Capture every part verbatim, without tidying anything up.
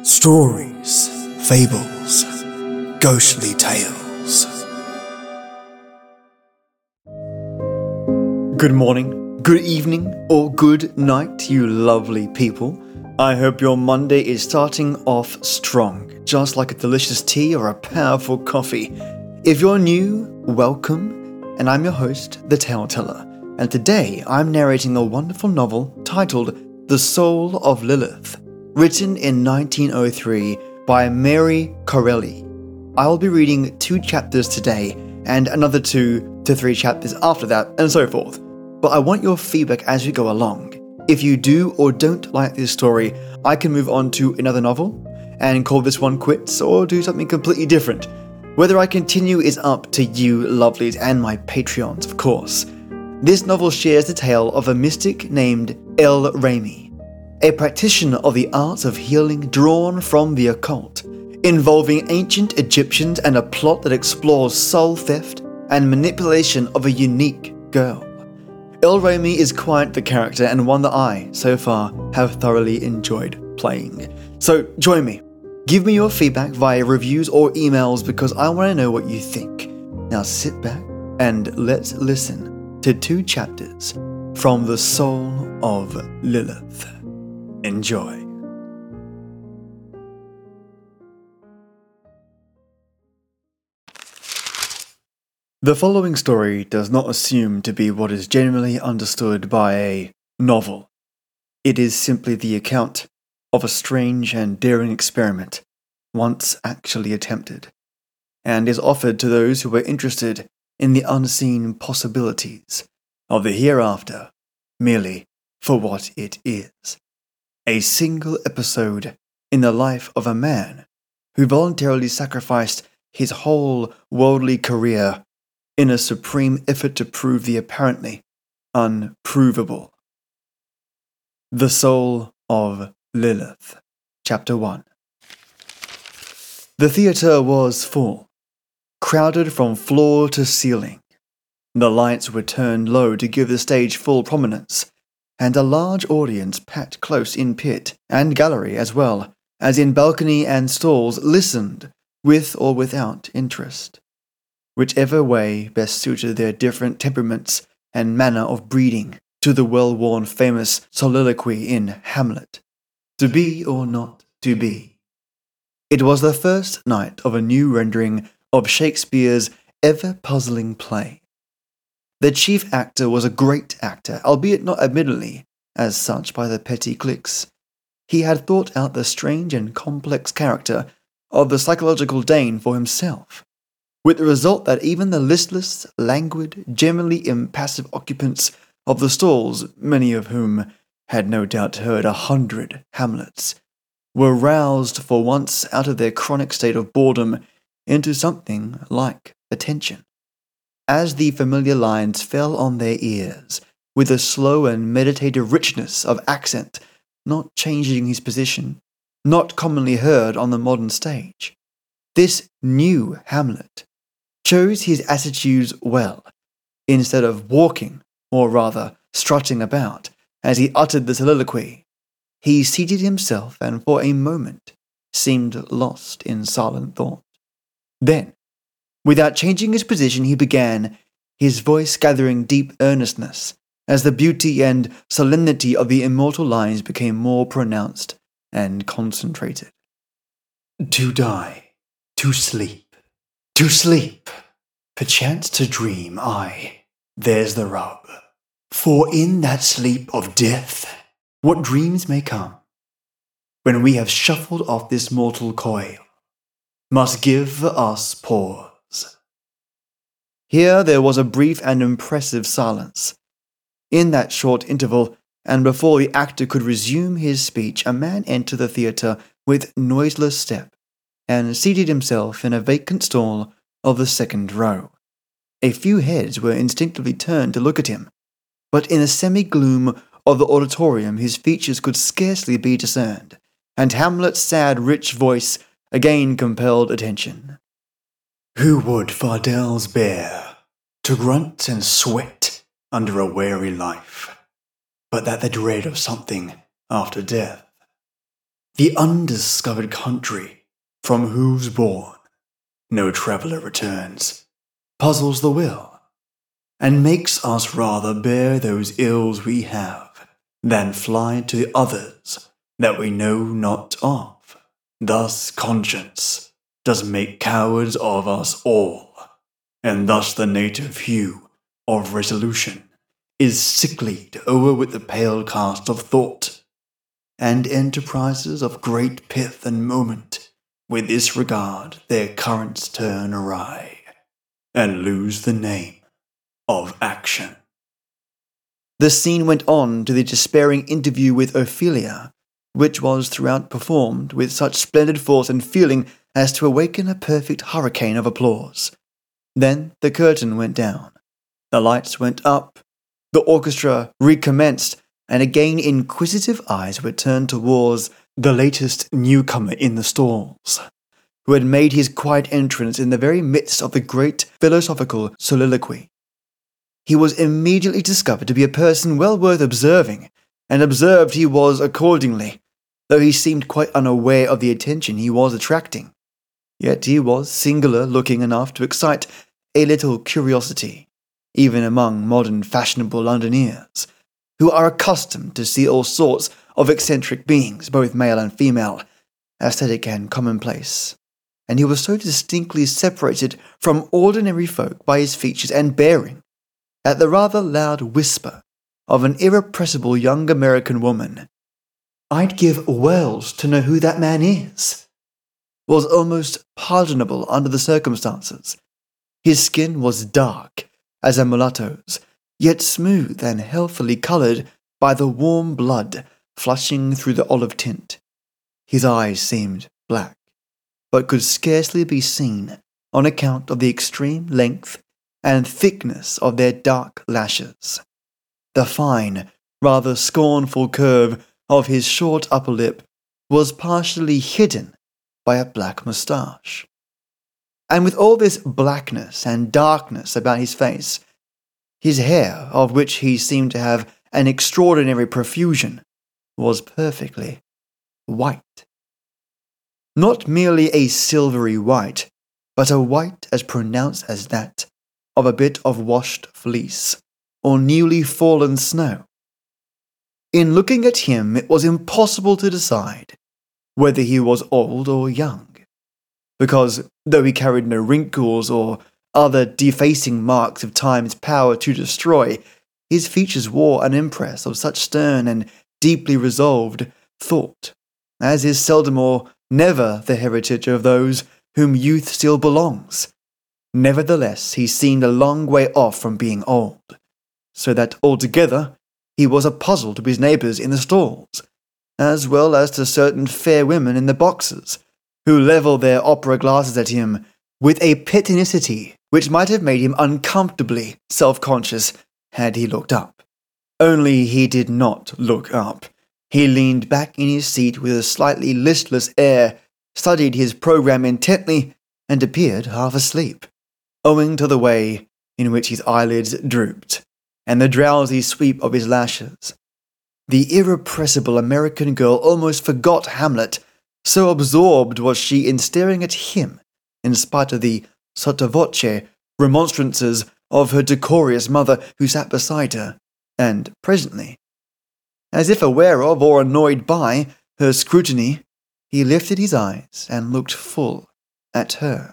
Stories, fables, ghostly tales. Good morning, good evening, or good night, you lovely people. I hope your Monday is starting off strong, just like a delicious tea or a powerful coffee. If you're new, welcome, and I'm your host, The Tale Teller, and today I'm narrating a wonderful novel titled The Soul of Lilith, written in nineteen oh three by Mary Corelli. I'll be reading two chapters today, and another two to three chapters after that, and so forth. But I want your feedback as we go along. If you do or don't like this story, I can move on to another novel and call this one quits or do something completely different. Whether I continue is up to you lovelies and my Patreons, of course. This novel shares the tale of a mystic named El Remy, a practitioner of the arts of healing drawn from the occult, involving ancient Egyptians and a plot that explores soul theft and manipulation of a unique girl. El Remy is quite the character and one that I, so far, have thoroughly enjoyed playing. So join me. Give me your feedback via reviews or emails because I want to know what you think. Now sit back and let's listen to two chapters from The Soul of Lilith. Enjoy. The following story does not assume to be what is generally understood by a novel. It is simply the account of a strange and daring experiment once actually attempted, and is offered to those who are interested in the unseen possibilities of the hereafter merely for what it is. A single episode in the life of a man who voluntarily sacrificed his whole worldly career in a supreme effort to prove the apparently unprovable. The Soul of Lilith, Chapter one. The theatre was full, crowded from floor to ceiling. The lights were turned low to give the stage full prominence, and a large audience packed close in pit and gallery as well as in balcony and stalls listened with or without interest, whichever way best suited their different temperaments and manner of breeding, to the well-worn famous soliloquy in Hamlet, to be or not to be. It was the first night of a new rendering of Shakespeare's ever-puzzling play. The chief actor was a great actor, albeit not admittedly as such by the petty cliques. He had thought out the strange and complex character of the psychological Dane for himself, with the result that even the listless, languid, generally impassive occupants of the stalls, many of whom had no doubt heard a hundred Hamlets, were roused for once out of their chronic state of boredom into something like attention, as the familiar lines fell on their ears with a slow and meditative richness of accent, not changing his position, not commonly heard on the modern stage. This new Hamlet chose his attitudes well, instead of walking, or rather strutting about, as he uttered the soliloquy. He seated himself and for a moment seemed lost in silent thought. Then, without changing his position, he began, his voice gathering deep earnestness, as the beauty and solemnity of the immortal lines became more pronounced and concentrated. To die, to sleep, to sleep, perchance to dream, aye, there's the rub. For in that sleep of death, what dreams may come, when we have shuffled off this mortal coil, must give us pause. Here there was a brief and impressive silence. In that short interval, and before the actor could resume his speech, a man entered the theatre with noiseless step, and seated himself in a vacant stall of the second row. A few heads were instinctively turned to look at him, but in the semi-gloom of the auditorium his features could scarcely be discerned, and Hamlet's sad, rich voice again compelled attention. Who would fardels bear, to grunt and sweat under a weary life, but that the dread of something after death? The undiscovered country from whose bourne no traveller returns puzzles the will, and makes us rather bear those ills we have than fly to the others that we know not of. Thus conscience does make cowards of us all, and thus the native hue of resolution is sicklied o'er with the pale cast of thought, and enterprises of great pith and moment with this regard their currents turn awry, and lose the name of action. The scene went on to the despairing interview with Ophelia, which was throughout performed with such splendid force and feeling as to awaken a perfect hurricane of applause. Then the curtain went down, the lights went up, the orchestra recommenced, and again inquisitive eyes were turned towards the latest newcomer in the stalls, who had made his quiet entrance in the very midst of the great philosophical soliloquy. He was immediately discovered to be a person well worth observing, and observed he was accordingly, though he seemed quite unaware of the attention he was attracting. Yet he was singular-looking enough to excite a little curiosity, even among modern fashionable Londoners, who are accustomed to see all sorts of eccentric beings, both male and female, aesthetic and commonplace. And he was so distinctly separated from ordinary folk by his features and bearing, at the rather loud whisper of an irrepressible young American woman, "I'd give worlds to know who that man is," was almost pardonable under the circumstances. His skin was dark as a mulatto's, yet smooth and healthily coloured by the warm blood flushing through the olive tint. His eyes seemed black, but could scarcely be seen on account of the extreme length and thickness of their dark lashes. The fine, rather scornful curve of his short upper lip was partially hidden by a black moustache. And with all this blackness and darkness about his face, his hair, of which he seemed to have an extraordinary profusion, was perfectly white. Not merely a silvery white, but a white as pronounced as that of a bit of washed fleece, or newly fallen snow. In looking at him, it was impossible to decide whether he was old or young, because, though he carried no wrinkles or other defacing marks of time's power to destroy, his features wore an impress of such stern and deeply resolved thought, as is seldom or never the heritage of those whom youth still belongs. Nevertheless, he seemed a long way off from being old, so that altogether he was a puzzle to his neighbours in the stalls, as well as to certain fair women in the boxes, who levelled their opera glasses at him with a pitinicity which might have made him uncomfortably self-conscious had he looked up. Only he did not look up. He leaned back in his seat with a slightly listless air, studied his programme intently, and appeared half asleep, owing to the way in which his eyelids drooped, and the drowsy sweep of his lashes. The irrepressible American girl almost forgot Hamlet, so absorbed was she in staring at him, in spite of the sotto voce remonstrances of her decorous mother who sat beside her, and presently, as if aware of or annoyed by her scrutiny, he lifted his eyes and looked full at her.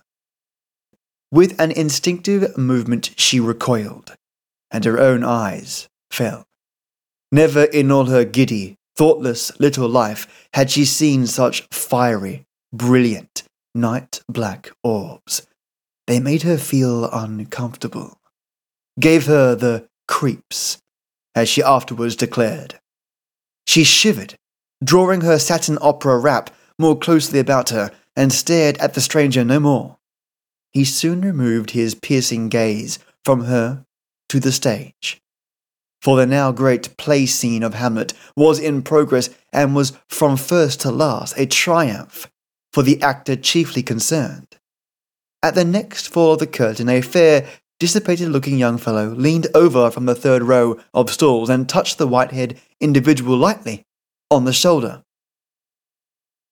With an instinctive movement she recoiled, and her own eyes fell. Never in all her giddy, thoughtless little life had she seen such fiery, brilliant, night-black orbs. They made her feel uncomfortable, gave her the creeps, as she afterwards declared. She shivered, drawing her satin opera wrap more closely about her, and stared at the stranger no more. He soon removed his piercing gaze from her to the stage, for the now great play scene of Hamlet was in progress and was from first to last a triumph for the actor chiefly concerned. At the next fall of the curtain, a fair, dissipated-looking young fellow leaned over from the third row of stalls and touched the white-haired individual lightly on the shoulder.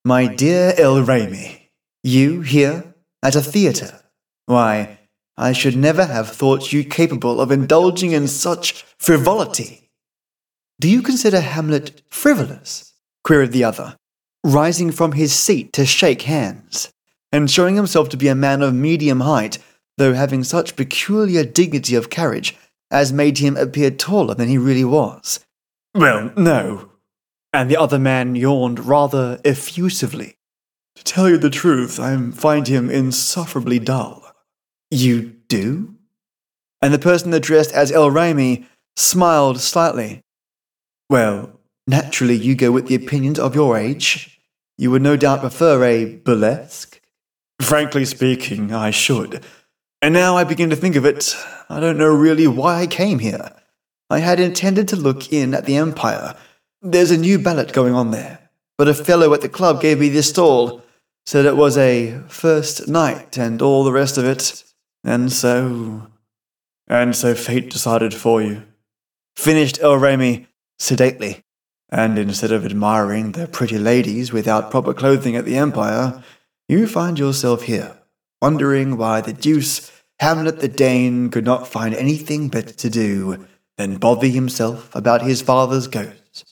My dear El Remy, you here at a theatre? Why, I should never have thought you capable of indulging in such frivolity. Do you consider Hamlet frivolous? Queried the other, rising from his seat to shake hands, and showing himself to be a man of medium height, though having such peculiar dignity of carriage as made him appear taller than he really was. Well, no. And the other man yawned rather effusively. To tell you the truth, I find him insufferably dull. You do? And the person addressed as El Remy smiled slightly. Well, naturally you go with the opinions of your age. You would no doubt prefer a burlesque. Frankly speaking, I should. And now I begin to think of it, I don't know really why I came here. I had intended to look in at the Empire. There's a new ballet going on there, but a fellow at the club gave me this stall, said it was a first night and all the rest of it, and so... And so fate decided for you. Finished El Remy sedately, and instead of admiring the pretty ladies without proper clothing at the Empire, you find yourself here, wondering why the deuce Hamlet the Dane could not find anything better to do than bother himself about his father's ghost.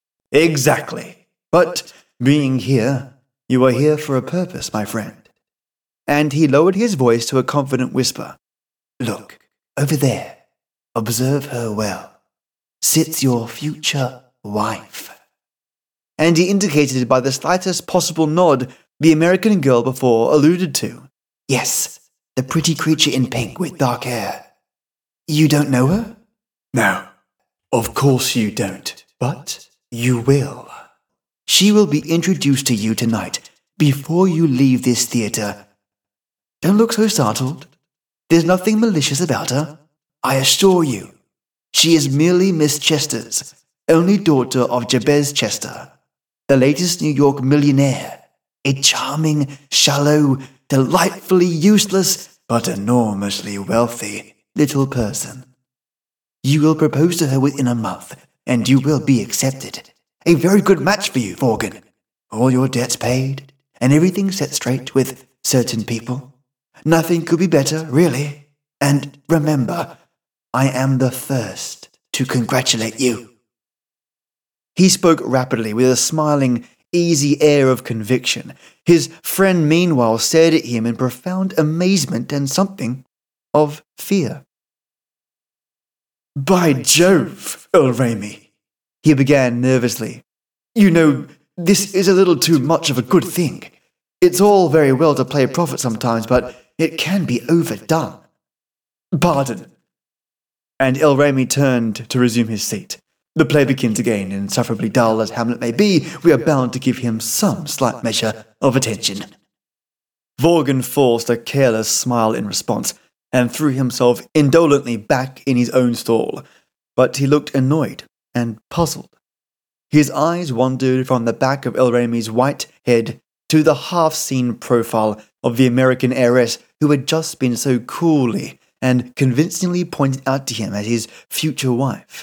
Exactly. But being here, you are here for a purpose, my friend. And he lowered his voice to a confident whisper. Look, over there. Observe her well. Sits your future wife. And he indicated by the slightest possible nod the American girl before alluded to. Yes, the pretty creature in pink with dark hair. You don't know her? No, of course you don't, but you will. She will be introduced to you tonight, before you leave this theatre. Don't look so startled. There's nothing malicious about her. I assure you, she is merely Miss Chester's, only daughter of Jabez Chester, the latest New York millionaire, a charming, shallow, delightfully useless, but enormously wealthy little person. You will propose to her within a month, and you will be accepted. A very good match for you, Vorgan. All your debts paid, and everything set straight with certain people. Nothing could be better, really. And remember, I am the first to congratulate you. He spoke rapidly, with a smiling, easy air of conviction. His friend meanwhile stared at him in profound amazement and something of fear. By Jove, El Remy, he began nervously. You know, this is a little too much of a good thing. It's all very well to play prophet sometimes, but it can be overdone. Pardon. And El Remy turned to resume his seat. The play begins again, insufferably dull as Hamlet may be, we are bound to give him some slight measure of attention. Vorgan forced a careless smile in response, and threw himself indolently back in his own stall, but he looked annoyed and puzzled. His eyes wandered from the back of El Remy's white head to the half-seen profile of the American heiress who had just been so coolly and convincingly pointed out to him as his future wife.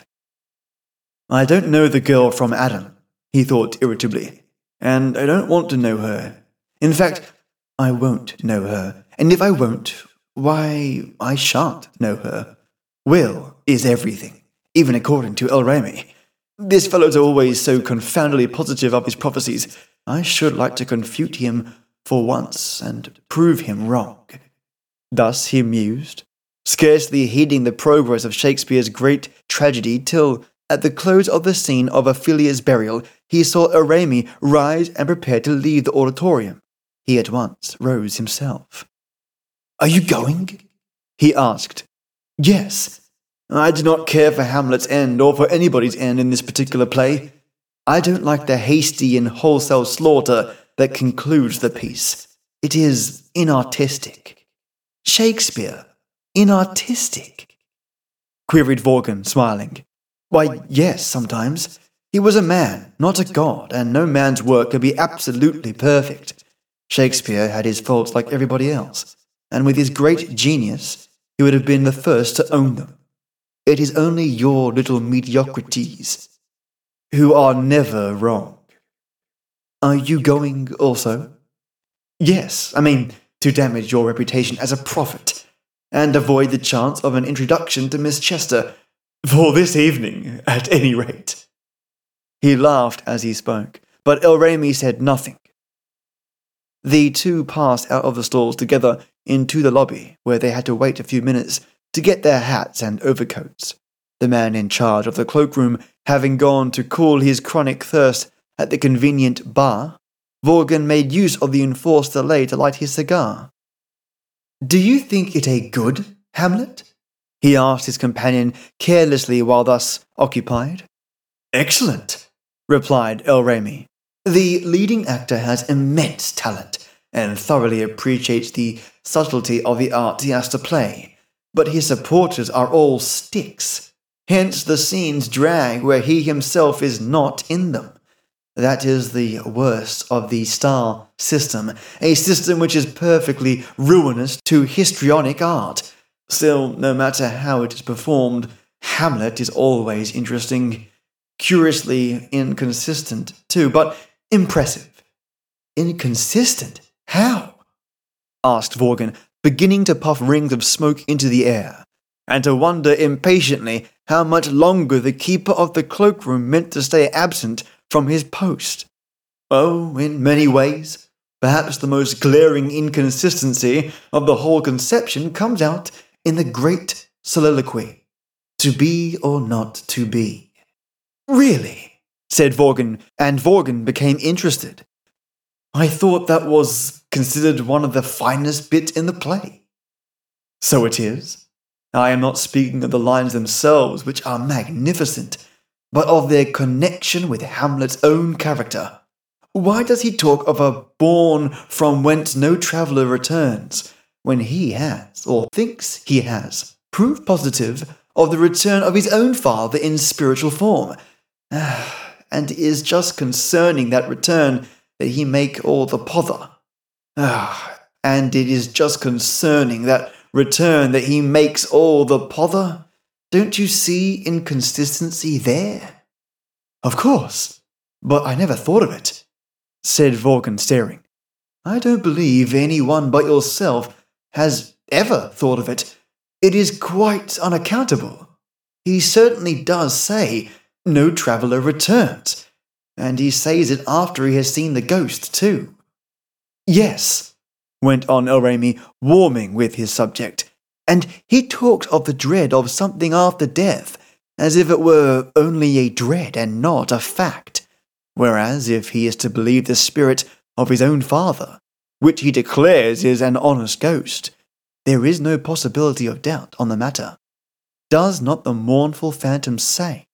I don't know the girl from Adam, he thought irritably, and I don't want to know her. In fact, I won't know her, and if I won't, why, I shan't know her. Will is everything, even according to El Remy. This fellow's always so confoundedly positive of his prophecies. I should like to confute him for once and prove him wrong. Thus he mused, scarcely heeding the progress of Shakespeare's great tragedy till, at the close of the scene of Ophelia's burial, he saw El Remy rise and prepare to leave the auditorium. He at once rose himself. Are you going? He asked. Yes. I do not care for Hamlet's end or for anybody's end in this particular play. I don't like the hasty and wholesale slaughter that concludes the piece. It is inartistic. Shakespeare, inartistic? Queried Vorgan, smiling. Why, yes, sometimes. He was a man, not a god, and no man's work could be absolutely perfect. Shakespeare had his faults like everybody else, and with his great genius, he would have been the first to own them. It is only your little mediocrities who are never wrong. Are you going also? Yes, I mean, to damage your reputation as a prophet, and avoid the chance of an introduction to Miss Chester, for this evening, at any rate. He laughed as he spoke, but Elrami said nothing. The two passed out of the stalls together into the lobby, where they had to wait a few minutes to get their hats and overcoats, the man in charge of the cloakroom having gone to cool his chronic thirst at the convenient bar. Vorgan made use of the enforced delay to light his cigar. "Do you think it a good Hamlet?" he asked his companion carelessly while thus occupied. "Excellent," replied Elrami. "The leading actor has immense talent and thoroughly appreciates the subtlety of the art he has to play, but his supporters are all sticks. Hence the scenes drag where he himself is not in them. That is the worst of the star system, a system which is perfectly ruinous to histrionic art. Still, no matter how it is performed, Hamlet is always interesting. Curiously inconsistent, too, but impressive." "Inconsistent? How?" asked Vorgan, beginning to puff rings of smoke into the air, and to wonder impatiently how much longer the keeper of the cloakroom meant to stay absent from his post. "Oh, in many ways. Perhaps the most glaring inconsistency of the whole conception comes out in the great soliloquy. To be or not to be." "Really?" said Vorgan, and Vorgan became interested. "I thought that was considered one of the finest bits in the play." "So it is. I am not speaking of the lines themselves, which are magnificent, but of their connection with Hamlet's own character. Why does he talk of a bourne from whence no traveller returns, when he has, or thinks he has, proof positive of the return of his own father in spiritual form? And it is just concerning that return that he make all the pother. Ah, and it is just concerning that return that he makes all the pother. Don't you see inconsistency there?" "Of course, but I never thought of it," said Vorgan, staring. "I don't believe anyone but yourself has ever thought of it. It is quite unaccountable. He certainly does say, 'No traveller returns,' and he says it after he has seen the ghost, too." "Yes," went on Elrami, warming with his subject, "and he talks of the dread of something after death, as if it were only a dread and not a fact, whereas if he is to believe the spirit of his own father, which he declares is an honest ghost, there is no possibility of doubt on the matter. Does not the mournful phantom say?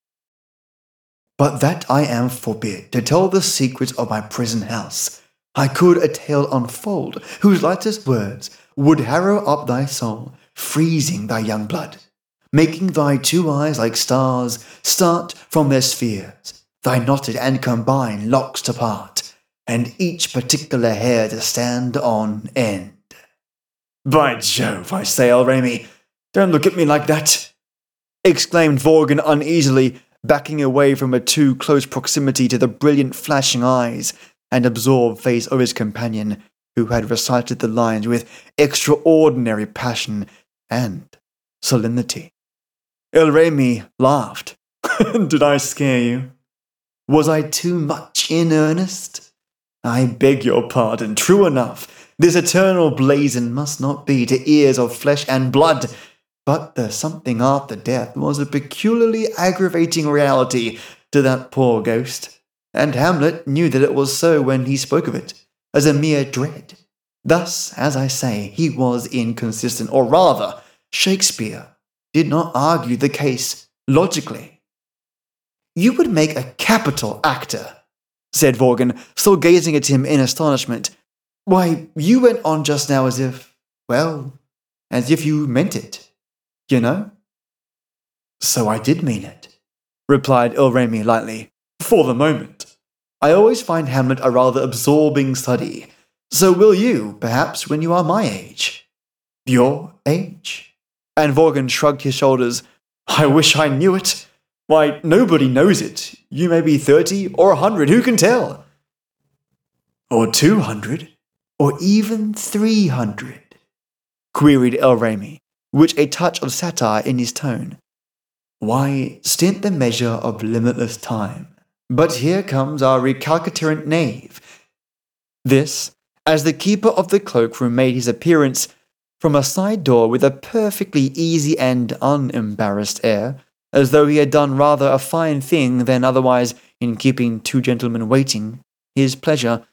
But that I am forbid to tell the secrets of my prison house. I could a tale unfold, whose lightest words would harrow up thy soul, freezing thy young blood, making thy two eyes like stars start from their spheres, thy knotted and combined locks to part, and each particular hair to stand on end." "By Jove, I say, Elrami, don't look at me like that!" exclaimed Vorgan uneasily, backing away from a too close proximity to the brilliant flashing eyes and absorbed face of his companion, who had recited the lines with extraordinary passion and solemnity. Elrami laughed. "Did I scare you? Was I too much in earnest? I beg your pardon, true enough, this eternal blazon must not be to ears of flesh and blood, but the something after death was a peculiarly aggravating reality to that poor ghost, and Hamlet knew that it was so when he spoke of it, as a mere dread. Thus, as I say, he was inconsistent, or rather, Shakespeare did not argue the case logically." "You would make a capital actor," said Vorgan, still gazing at him in astonishment. "Why, you went on just now as if, well, as if you meant it, you know?" "So I did mean it," replied Elrami lightly. "For the moment. I always find Hamlet a rather absorbing study. So will you, perhaps, when you are my age." "Your age?" And Vorgan shrugged his shoulders. "I wish I knew it. Why, nobody knows it. You may be thirty or a hundred, who can tell?" Or two hundred? Or even three hundred? Queried El-Remy, with a touch of satire in his tone. Why, stint the measure of limitless time. But here comes our recalcitrant knave. This, as the keeper of the cloakroom made his appearance from a side door with a perfectly easy and unembarrassed air, as though he had done rather a fine thing than otherwise in keeping two gentlemen waiting, his pleasure.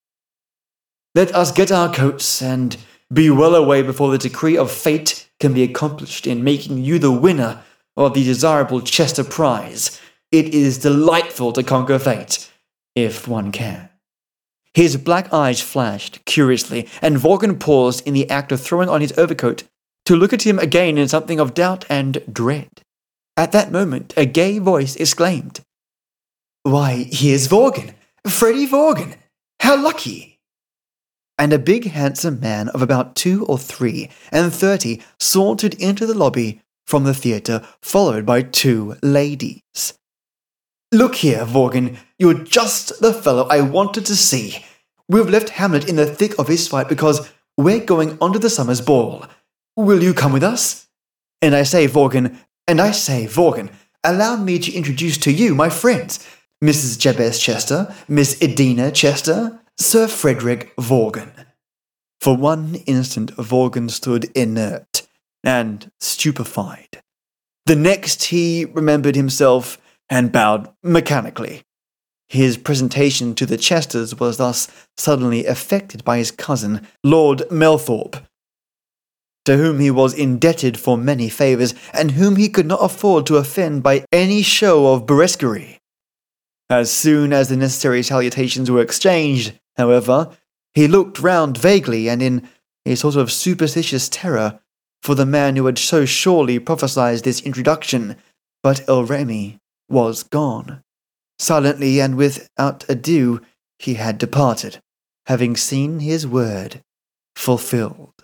Let us get our coats, and be well away before the decree of fate can be accomplished in making you the winner of the desirable Chester prize. It is delightful to conquer fate, if one can. His black eyes flashed curiously, and Vorgan paused in the act of throwing on his overcoat to look at him again in something of doubt and dread. At that moment, a gay voice exclaimed, Why, here's Vorgan! Freddie Vorgan! How lucky! And a big handsome man of about two or three and thirty sauntered into the lobby from the theatre, followed by two ladies. Look here, Vorgan, you're just the fellow I wanted to see. We've left Hamlet in the thick of his fight because we're going on to the summer's ball. Will you come with us? And I say, Vorgan, and I say, Vorgan, allow me to introduce to you my friends, Missus Jabez Chester, Miss Edina Chester, Sir Frederick Vorgan. For one instant, Vorgan stood inert and stupefied. The next he remembered himself and bowed mechanically. His presentation to the Chesters was thus suddenly effected by his cousin, Lord Melthorpe, to whom he was indebted for many favours, and whom he could not afford to offend by any show of burlesquerie. As soon as the necessary salutations were exchanged, however, he looked round vaguely and in a sort of superstitious terror for the man who had so surely prophesied this introduction, but El-Remy was gone. Silently and without ado, he had departed, having seen his word fulfilled.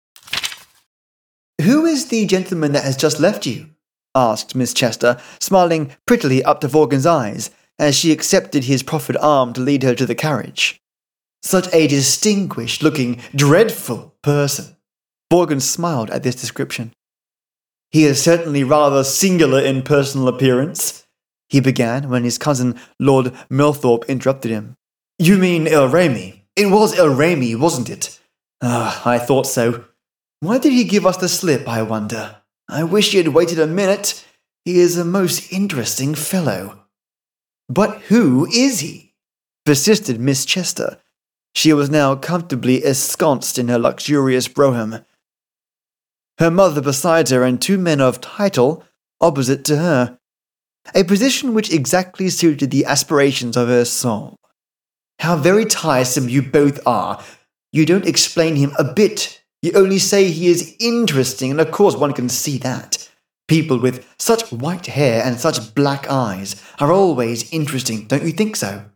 Who is the gentleman that has just left you? Asked Miss Chester, smiling prettily up to Vorgan's eyes, as she accepted his proffered arm to lead her to the carriage. Such a distinguished-looking, dreadful person. Vorgan smiled at this description. He is certainly rather singular in personal appearance, he began, when his cousin, Lord Melthorpe, interrupted him. You mean El-Remy? It was El-Remy, wasn't it? Ah, I thought so. Why did he give us the slip, I wonder? I wish he had waited a minute. He is a most interesting fellow. But who is he? Persisted Miss Chester. She was now comfortably ensconced in her luxurious brougham, her mother beside her and two men of title opposite to her, a position which exactly suited the aspirations of her soul. How very tiresome you both are. You don't explain him a bit. You only say he is interesting, and of course one can see that. People with such white hair and such black eyes are always interesting, don't you think so?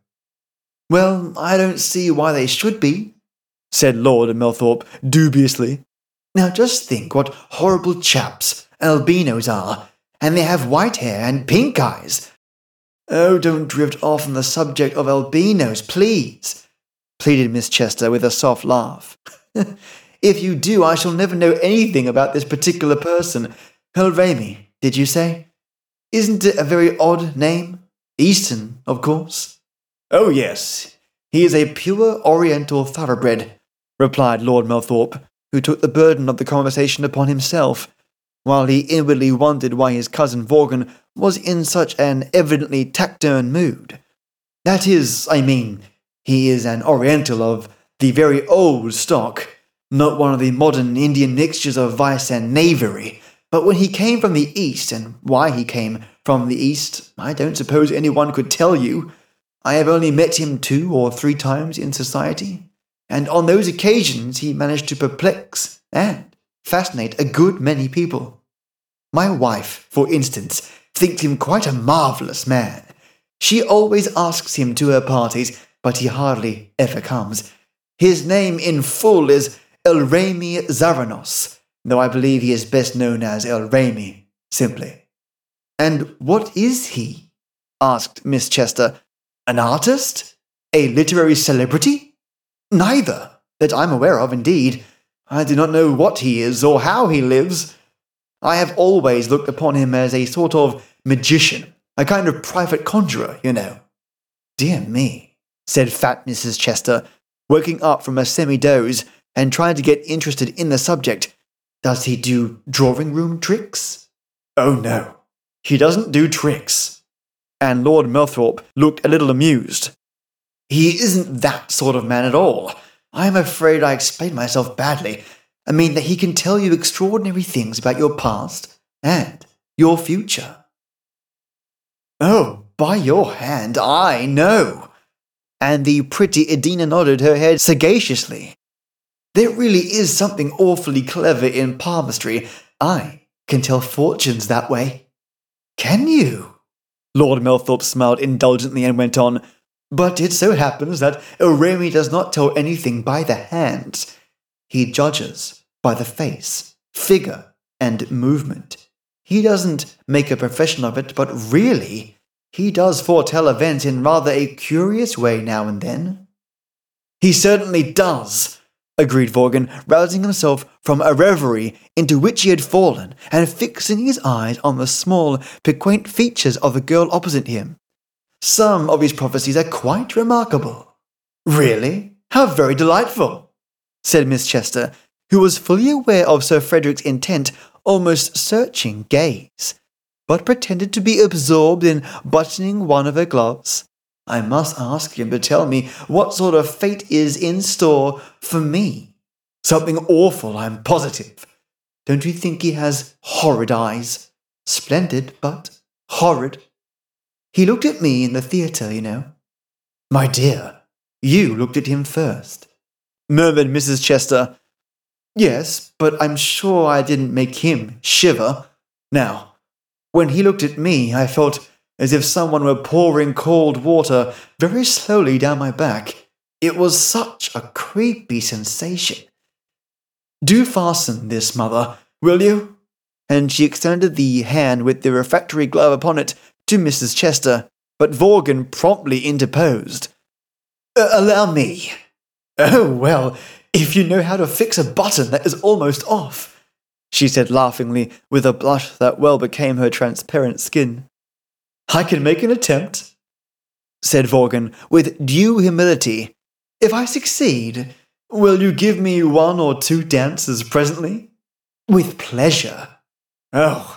Well, I don't see why they should be, said Lord Melthorpe dubiously. Now just think what horrible chaps albinos are, and they have white hair and pink eyes. Oh, don't drift off on the subject of albinos, please, pleaded Miss Chester with a soft laugh. If you do, I shall never know anything about this particular person. El-Remy, did you say? Isn't it a very odd name? Eastern, of course. Oh, yes. He is a pure Oriental thoroughbred, replied Lord Melthorpe, who took the burden of the conversation upon himself, while he inwardly wondered why his cousin Vorgan was in such an evidently taciturn mood. That is, I mean, he is an Oriental of the very old stock, not one of the modern Indian mixtures of vice and knavery. But when he came from the East, and why he came from the East, I don't suppose anyone could tell you. I have only met him two or three times in society, and on those occasions he managed to perplex and fascinate a good many people. My wife, for instance, thinks him quite a marvellous man. She always asks him to her parties, but he hardly ever comes. His name in full is El-Remy Zaranos, though I believe he is best known as El-Remy, simply. And what is he? Asked Miss Chester. An artist? A literary celebrity? Neither, that I'm aware of, indeed. I do not know what he is or how he lives. I have always looked upon him as a sort of magician, a kind of private conjurer, you know. Dear me, said fat Missus Chester, waking up from a semi-doze and trying to get interested in the subject. Does he do drawing-room tricks? Oh no, he doesn't do tricks. And Lord Melthorpe looked a little amused. He isn't that sort of man at all. I am afraid I explained myself badly. I mean that he can tell you extraordinary things about your past and your future. Oh, by your hand, I know. And the pretty Edina nodded her head sagaciously. There really is something awfully clever in palmistry. I can tell fortunes that way. Can you? Lord Melthorpe smiled indulgently and went on. But it so happens that Ilrami does not tell anything by the hands. He judges by the face, figure, and movement. He doesn't make a profession of it, but really, he does foretell events in rather a curious way now and then. He certainly does, agreed Vorgan, rousing himself from a reverie into which he had fallen and fixing his eyes on the small, piquant features of the girl opposite him. Some of his prophecies are quite remarkable. Really? How very delightful, said Miss Chester, who was fully aware of Sir Frederick's intent, almost searching gaze, but pretended to be absorbed in buttoning one of her gloves. I must ask him to tell me what sort of fate is in store for me. Something awful, I'm positive. Don't you think he has horrid eyes? Splendid, but horrid. He looked at me in the theatre, you know. My dear, you looked at him first, murmured Missus Chester. Yes, but I'm sure I didn't make him shiver. Now, when he looked at me, I felt as if someone were pouring cold water very slowly down my back. It was such a creepy sensation. Do fasten this, mother, will you? And she extended the hand with the refractory glove upon it to Missus Chester, but Vorgan promptly interposed. Uh, allow me. Oh, well, if you know how to fix a button that is almost off, she said laughingly, with a blush that well became her transparent skin. I can make an attempt, said Vorgan, with due humility. If I succeed, will you give me one or two dances presently? With pleasure. Oh,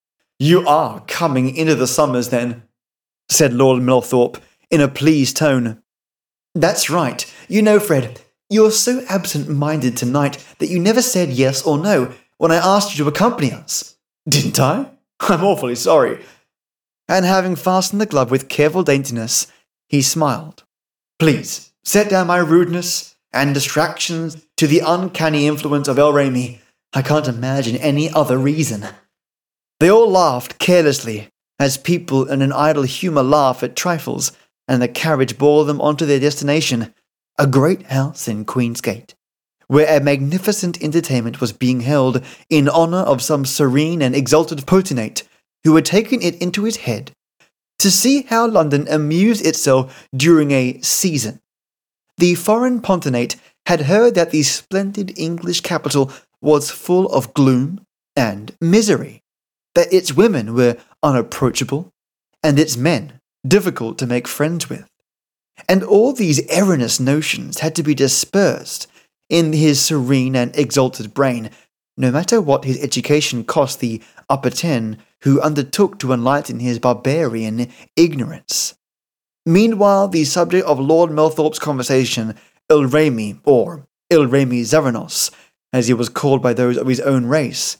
you are coming into the summers, then, said Lord Melthorpe, in a pleased tone. That's right. You know, Fred, you're so absent-minded tonight that you never said yes or no when I asked you to accompany us. Didn't I? I'm awfully sorry. And having fastened the glove with careful daintiness, he smiled. Please, set down my rudeness and distractions to the uncanny influence of Ilrami. I can't imagine any other reason. They all laughed carelessly, as people in an idle humour laugh at trifles, and the carriage bore them on to their destination, a great house in Queensgate, where a magnificent entertainment was being held in honour of some serene and exalted potentate who had taken it into his head to see how London amused itself during a season. The foreign potentate had heard that the splendid English capital was full of gloom and misery, that its women were unapproachable, and its men difficult to make friends with. And all these erroneous notions had to be dispersed in his serene and exalted brain, no matter what his education cost the upper ten who undertook to enlighten his barbarian ignorance. Meanwhile, the subject of Lord Melthorpe's conversation, Ilrami, or Ilrami Zaranos, as he was called by those of his own race,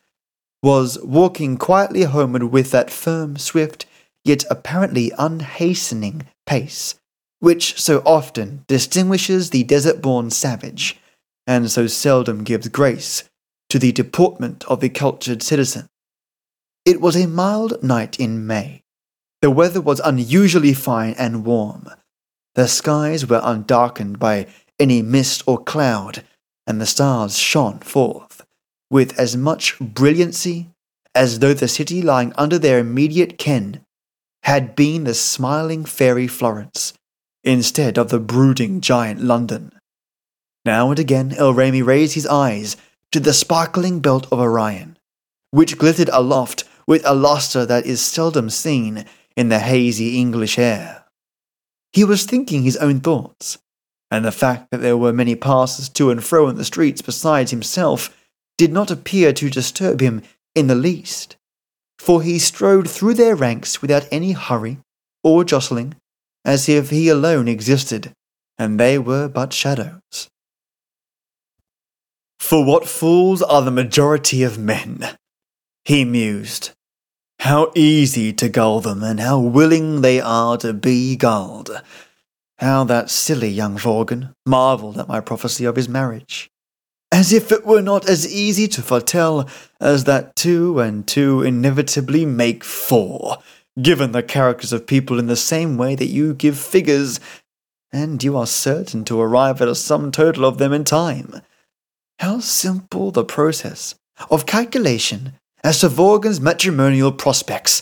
was walking quietly homeward with that firm, swift, yet apparently unhastening pace, which so often distinguishes the desert-born savage, and so seldom gives grace to the deportment of the cultured citizen. It was a mild night in May. The weather was unusually fine and warm. The skies were undarkened by any mist or cloud, and the stars shone forth with as much brilliancy as though the city lying under their immediate ken had been the smiling fairy Florence, instead of the brooding giant London. Now and again Elrami raised his eyes to the sparkling belt of Orion, which glittered aloft with a lustre that is seldom seen in the hazy English air. He was thinking his own thoughts, and the fact that there were many passers to and fro in the streets besides himself did not appear to disturb him in the least, for he strode through their ranks without any hurry or jostling, as if he alone existed, and they were but shadows. "For what fools are the majority of men," he mused. "How easy to gull them, and how willing they are to be gulled. How that silly young Vorgan marvelled at my prophecy of his marriage, as if it were not as easy to foretell as that two and two inevitably make four, given the characters of people in the same way that you give figures, and you are certain to arrive at a sum total of them in time. How simple the process of calculation as to Vorgan's matrimonial prospects.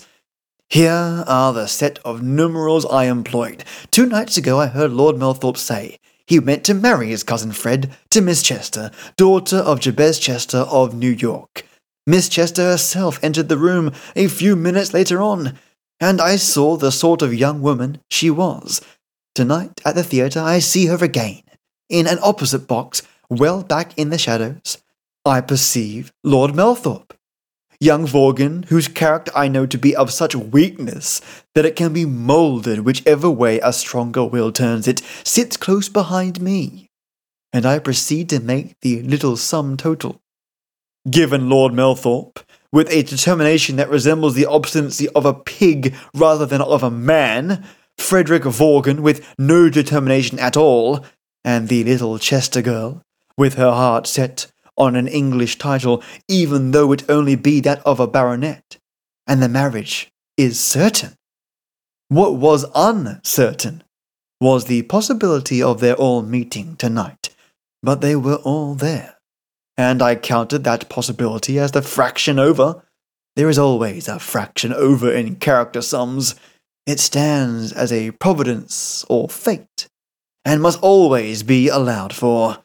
Here are the set of numerals I employed. Two nights ago I heard Lord Melthorpe say he meant to marry his cousin Fred to Miss Chester, daughter of Jabez Chester of New York. Miss Chester herself entered the room a few minutes later on, and I saw the sort of young woman she was. Tonight at the theatre I see her again, in an opposite box, well back in the shadows. I perceive Lord Melthorpe. Young Vorgan, whose character I know to be of such weakness that it can be moulded whichever way a stronger will turns it, sits close behind me, and I proceed to make the little sum total. Given Lord Melthorpe, with a determination that resembles the obstinacy of a pig rather than of a man, Frederick Vorgan with no determination at all, and the little Chester girl, with her heart set on an English title, even though it only be that of a baronet, and the marriage is certain. What was uncertain was the possibility of their all meeting tonight, but they were all there, and I counted that possibility as the fraction over. There is always a fraction over in character sums. It stands as a providence or fate, and must always be allowed for.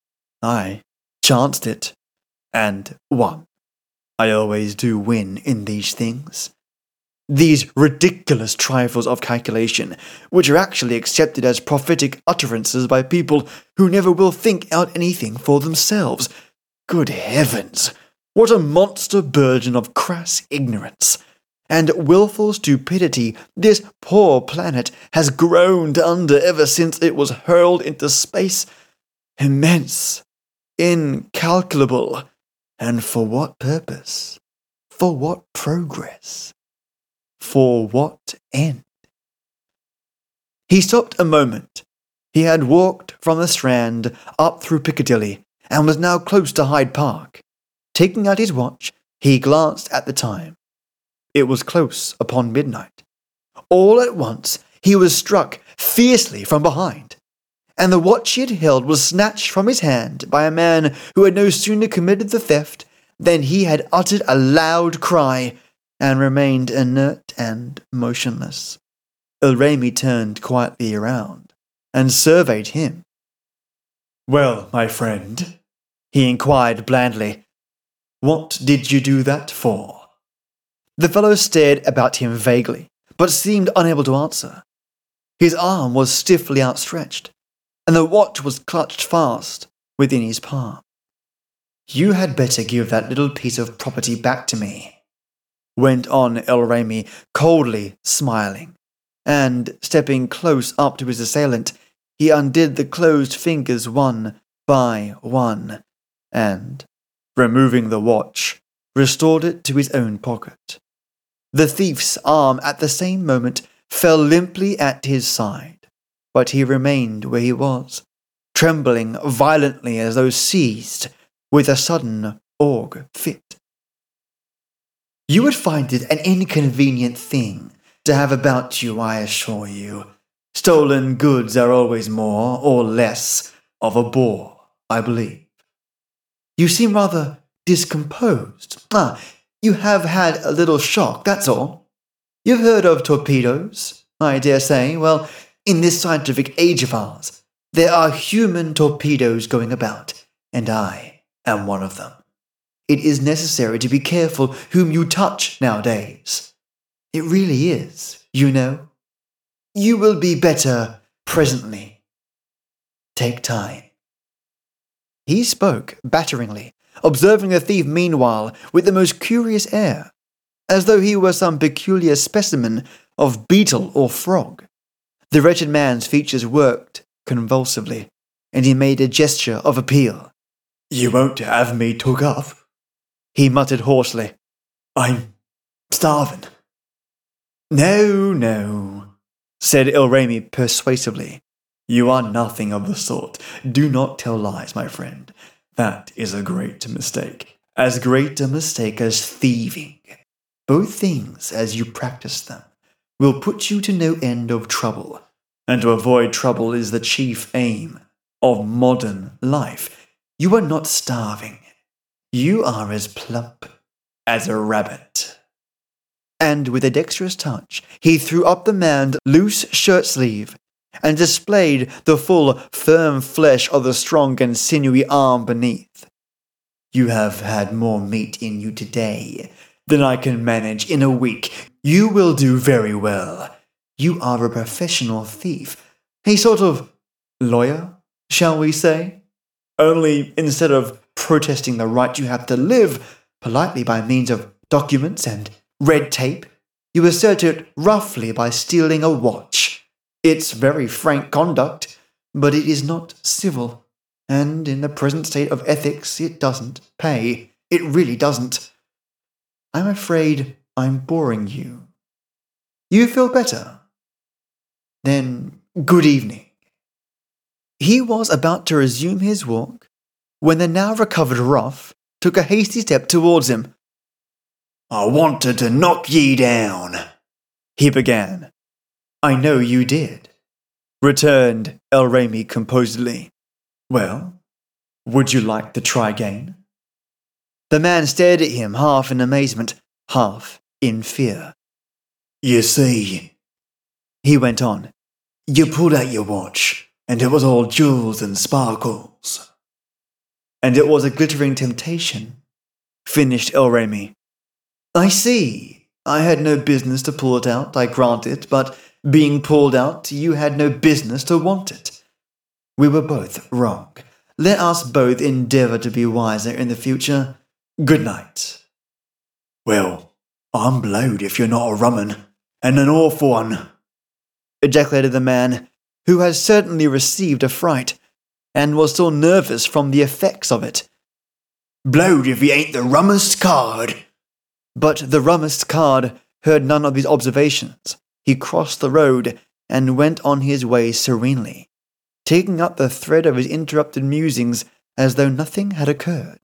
I chanced it, and won. I always do win in these things. These ridiculous trifles of calculation, which are actually accepted as prophetic utterances by people who never will think out anything for themselves. Good heavens, what a monster burden of crass ignorance and wilful stupidity this poor planet has groaned under ever since it was hurled into space. Immense, incalculable, and for what purpose? For what progress? For what end? He stopped a moment. He had walked from the Strand up through Piccadilly, and was now close to Hyde Park. Taking out his watch, he glanced at the time. It was close upon midnight. All at once he was struck fiercely from behind, and the watch he had held was snatched from his hand by a man who had no sooner committed the theft than he had uttered a loud cry, and remained inert and motionless. Elrami turned quietly around, and surveyed him. "Well, my friend," he inquired blandly, "what did you do that for?" The fellow stared about him vaguely, but seemed unable to answer. His arm was stiffly outstretched, and the watch was clutched fast within his palm. "You had better give that little piece of property back to me," went on Elrami, coldly smiling, and, stepping close up to his assailant, he undid the closed fingers one by one, and, removing the watch, restored it to his own pocket. The thief's arm at the same moment fell limply at his side, but he remained where he was, trembling violently as though seized with a sudden ague fit. "You would find it an inconvenient thing to have about you, I assure you. Stolen goods are always more or less of a bore, I believe. You seem rather discomposed. Ah, you have had a little shock, that's all. You've heard of torpedoes, I dare say. Well, in this scientific age of ours, There are human torpedoes going about, and I am one of them. It is necessary to be careful whom you touch nowadays. It really is, you know. You will be better presently. Take time." He spoke batteringly, observing the thief meanwhile with the most curious air, as though he were some peculiar specimen of beetle or frog. The wretched man's features worked convulsively, and he made a gesture of appeal. "You won't have me took up?" he muttered hoarsely. "I'm starving." "No, no," said Ilrami persuasively. "You are nothing of the sort. Do not tell lies, my friend. That is a great mistake. As great a mistake as thieving. Both things, as you practice them, will put you to no end of trouble. And to avoid trouble is the chief aim of modern life. You are not starving. You are as plump as a rabbit." And with a dexterous touch, he threw up the man's loose shirt sleeve and displayed the full, firm flesh of the strong and sinewy arm beneath. "You have had more meat in you today than I can manage in a week. You will do very well. You are a professional thief, a sort of lawyer, shall we say? Only instead of protesting the right you have to live politely by means of documents and red tape, you assert it roughly by stealing a watch. It's very frank conduct, but it is not civil, and in the present state of ethics it doesn't pay. It really doesn't. I'm afraid I'm boring you. You feel better? Then good evening." He was about to resume his walk when the now recovered Ruff took a hasty step towards him. "I wanted to knock ye down," he began. "I know you did," returned Ilrami composedly. "Well, would you like to try again?" The man stared at him, half in amazement, half in fear. "You see," he went on, "you pulled out your watch, and it was all jewels and sparkles." "And it was a glittering temptation," finished Ilrami. "I see. I had no business to pull it out, I grant it, but being pulled out, you had no business to want it. We were both wrong. Let us both endeavour to be wiser in the future. Good night." "Well, I'm blowed if you're not a rum 'un, and an awful one," ejaculated the man, who had certainly received a fright, and was still nervous from the effects of it. "Blowed if he ain't the rummest card." But the rummest card heard none of these observations. He crossed the road and went on his way serenely, taking up the thread of his interrupted musings as though nothing had occurred.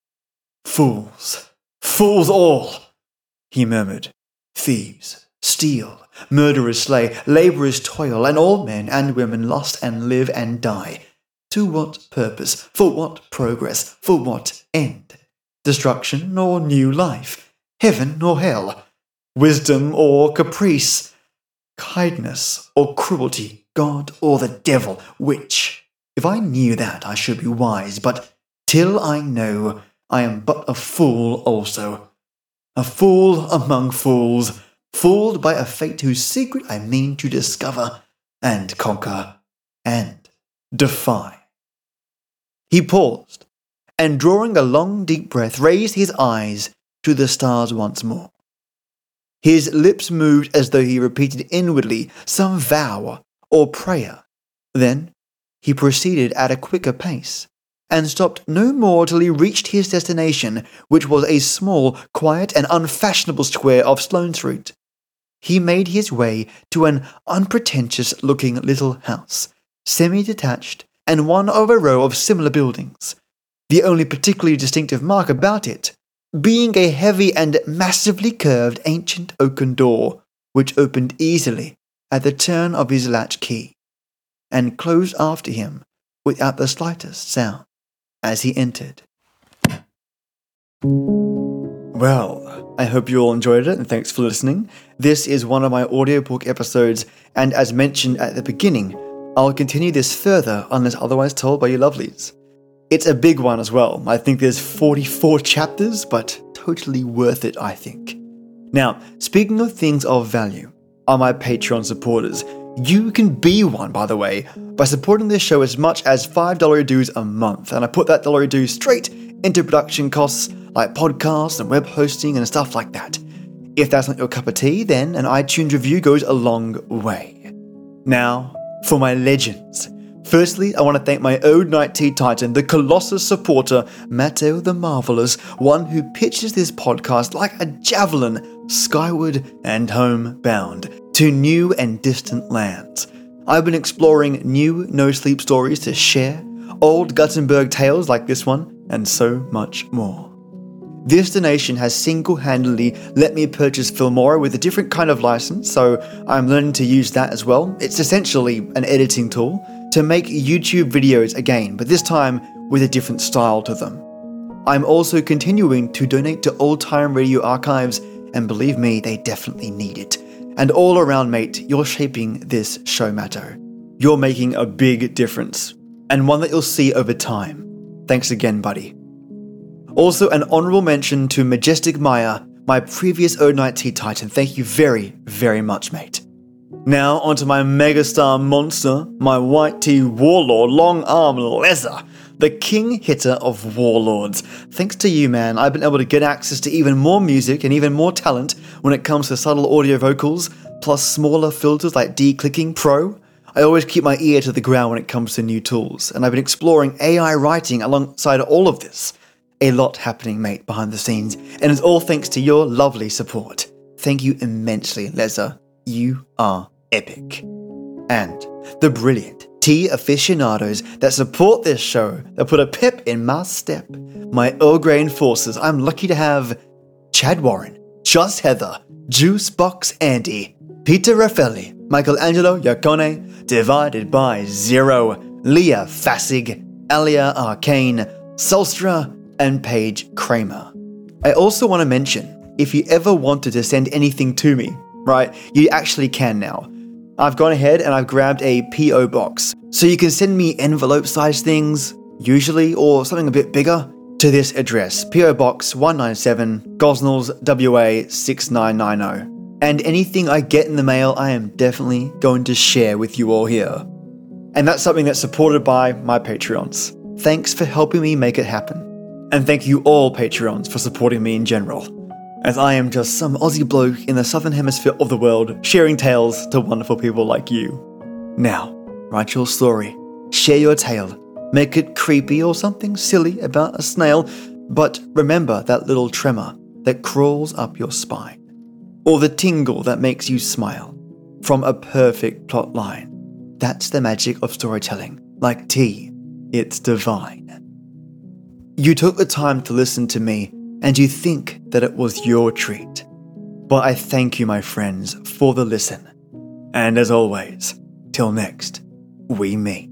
"Fools, fools all," he murmured. "Thieves steal, murderers slay, labourers toil, and all men and women lust and live and die. To what purpose? For what progress? For what end? Destruction or new life? Heaven or hell? Wisdom or caprice? Kindness or cruelty? God or the devil? Which? If I knew that, I should be wise, but till I know, I am but a fool also. A fool among fools, fooled by a fate whose secret I mean to discover and conquer and defy." He paused, and drawing a long deep breath, raised his eyes to the stars once more. His lips moved as though he repeated inwardly some vow or prayer. Then he proceeded at a quicker pace, and stopped no more till he reached his destination, which was a small, quiet, and unfashionable square of Sloane Street. He made his way to an unpretentious-looking little house, semi-detached, and one of a row of similar buildings, the only particularly distinctive mark about it being a heavy and massively curved ancient oaken door, which opened easily at the turn of his latch key, and closed after him without the slightest sound as he entered. Well, I hope you all enjoyed it, and thanks for listening. This is one of my audiobook episodes, and as mentioned at the beginning, I'll continue this further unless otherwise told by you lovelies. It's a big one as well. I think there's forty-four chapters, but totally worth it, I think. Now, speaking of things of value, are my Patreon supporters. You can be one, by the way, by supporting this show as much as five dollars dues a month, and I put that dollar due straight into production costs like podcasts and web hosting and stuff like that. If that's not your cup of tea, then an iTunes review goes a long way. Now, for my legends. Firstly, I want to thank my old Night Tea Titan, the Colossus supporter, Matteo the Marvelous, one who pitches this podcast like a javelin, skyward and homebound, to new and distant lands. I've been exploring new no-sleep stories to share, old Gutenberg tales like this one, and so much more. This donation has single-handedly let me purchase Filmora with a different kind of license, so I'm learning to use that as well. It's essentially an editing tool to make YouTube videos again, but this time with a different style to them. I'm also continuing to donate to Old Time Radio Archives, and believe me, they definitely need it. And all around, mate, you're shaping this show, Matto. You're making a big difference, and one that you'll see over time. Thanks again, buddy. Also, an honorable mention to Majestic Maya, my previous Ode Night Tea Titan. Thank you very, very much, mate. Now, onto my megastar monster, my white tea warlord, Long Arm Lezza, the king hitter of warlords. Thanks to you, man, I've been able to get access to even more music and even more talent when it comes to subtle audio vocals, plus smaller filters like D-Clicking Pro. I always keep my ear to the ground when it comes to new tools, and I've been exploring A I writing alongside all of this. A lot happening, mate, behind the scenes, and it's all thanks to your lovely support. Thank you immensely, Lezza. You are epic. And the brilliant tea aficionados that support this show, that put a pep in my step. My Earl Grey enforcers, I'm lucky to have Chad Warren, Just Heather, Juicebox Andy, Peter Raffaelli, Michelangelo Yacone, Divided by Zero, Leah Fassig, Alia Arcane, Solstra, and Paige Kramer. I also want to mention, if you ever wanted to send anything to me, right, you actually can now. I've gone ahead and I've grabbed a P O box, so you can send me envelope-sized things, usually, or something a bit bigger, to this address, P O Box one ninety-seven, Gosnells, W A six nine nine zero. And anything I get in the mail, I am definitely going to share with you all here. And that's something that's supported by my Patreons. Thanks for helping me make it happen. And thank you all Patreons for supporting me in general, as I am just some Aussie bloke in the southern hemisphere of the world, sharing tales to wonderful people like you. Now, write your story, share your tale, make it creepy or something silly about a snail, but remember that little tremor that crawls up your spine, or the tingle that makes you smile from a perfect plot line. That's the magic of storytelling. Like tea, it's divine. You took the time to listen to me, and you think that it was your treat. But I thank you, my friends, for the listen. And as always, till next, we meet.